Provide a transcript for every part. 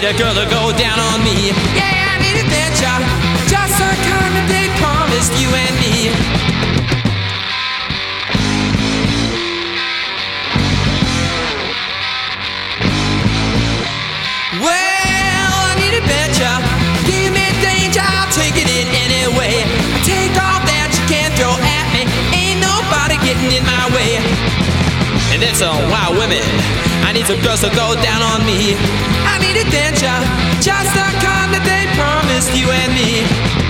need a girl to go down on me. Yeah, I need adventure, just the kind that they promised you and me. Well, I need adventure, give me danger, I'll take it in anyway. Take all that you can throw at me, ain't nobody getting in my way. And then some wild women, I need some girls to go down on me. I need adventure, just the kind that they promised you and me.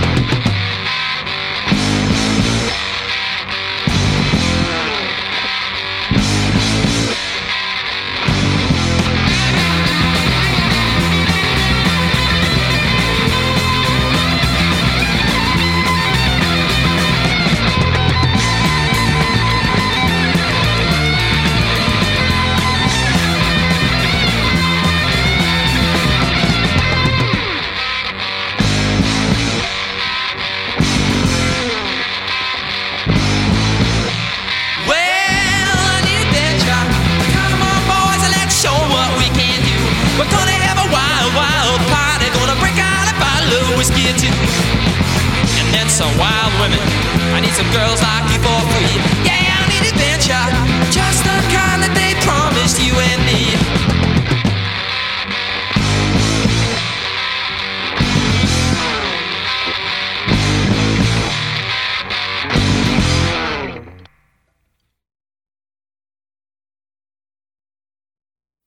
We're gonna have a wild, wild party. Gonna break out a bottle of whiskey or two. And then some wild women. I need some girls like you for free. Yeah, I need adventure,